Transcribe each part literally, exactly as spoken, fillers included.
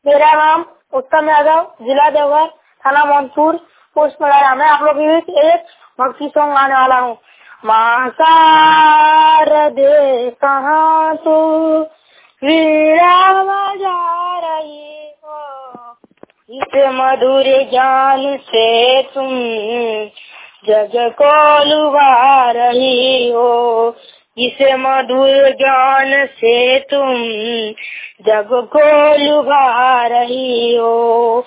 मेरा नाम उत्तम यादव, जिला देवघर, थाना मंसूर, पोस्ट मलारा। मैं आप लोग के बीच एक भक्ति सॉन्ग गाने वाला हूँ। माँ शारदे कहाँ तू वीणा बजा रही हो, इस मधुर ज्ञान से तुम जग को लुभा रही हो, इस मधुर ज्ञान से तुम जग को लुभा रही हो।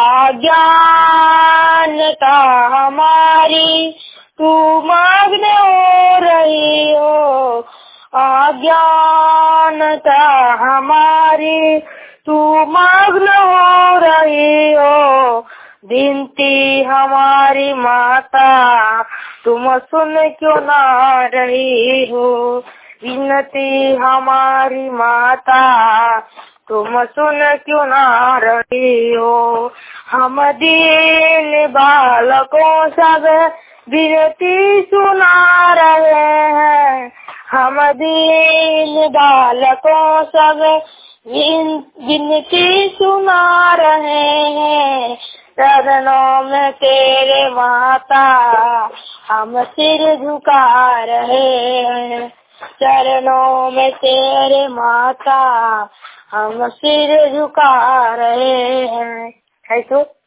अज्ञानता हमारी तू मग्न हो रही हो, अज्ञानता हमारी तू मग्न हो रही हो। विनती हमारी माता तुम सुन क्यों ना रही हो, विनती हमारी माता तुम सुन क्यों ना रही हो। हम दीन बालकों सब विनती सुना रहे हैं, हम दीन बालकों सब विनती सुना रहे हैं। चरणों में तेरे माता हम सिर झुका रहे हैं, चरणों में तेरे माता हम सिर झुका रहे हैं। है तो